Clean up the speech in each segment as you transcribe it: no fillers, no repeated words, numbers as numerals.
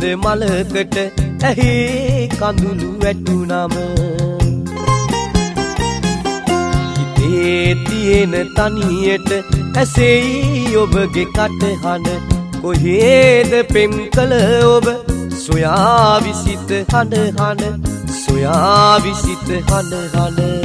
මලකට ඇහි කඳුළු වැටුනම හිතේ තියෙන තනියට ඇසෙයි ඔබගේ කටහඬ කොහේද පෙම් කළ ඔබ සොයා විසිත හඬ හඬ සොයා විසිත හඬ හඬ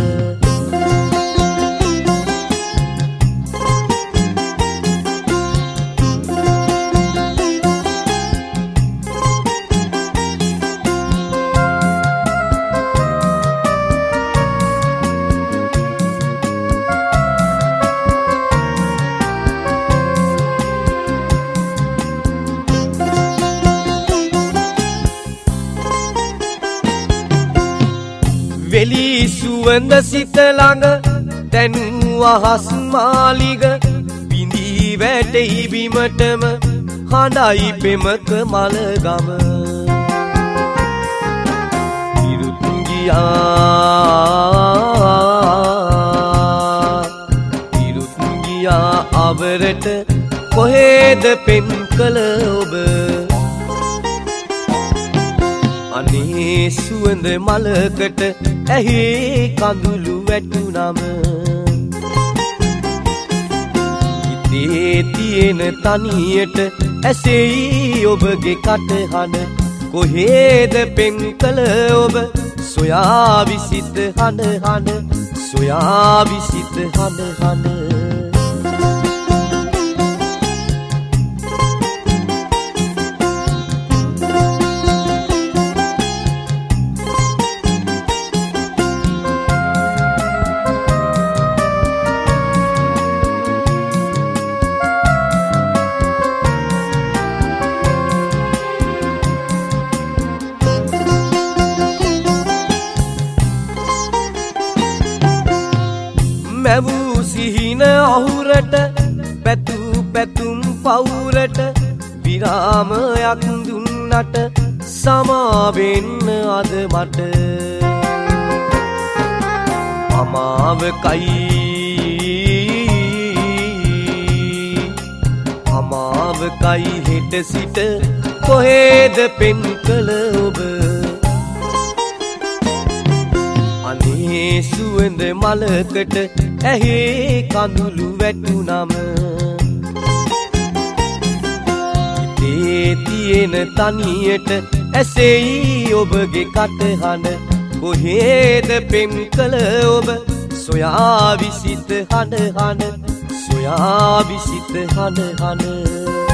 වෙලි සුවඳ සිත ළඟ දැනූ අහස් මාලිග බිඳී වැටෙයි බිමටම හඬයි පෙමක මලගම ඉරුත් ගියා අවරට කොහෙද පෙම් කළ ඔබ අනේ සුවඳ මලකට ඇහි කඳුළු වැටුනම හිතේ තියෙන තනියට ඇසෙයි ඔබගේ කටහඬ කොහේද පෙම් කළ ඔබ සොයා විසිත හඬ හඬ සොයා විසිත හඬ හඬ මැවූ සිහින අහුරට පැතූ පැතුම් පවුරට විරාමයක් දුන්නට සමාවෙන්න අද මට අමාවකයි හෙට සිට කොහේද පෙම් කළ ඔබ අනේ සුවඳ මලකට ඇහි කඳුළු වැටුනම හිතේ තියෙන තනියට ඇසෙයි ඔබගේ කටහඬ කොහේද පෙම් කළ ඔබ සොයා විසිත හඬ හඬ සොයා විසිත හඬ හඬ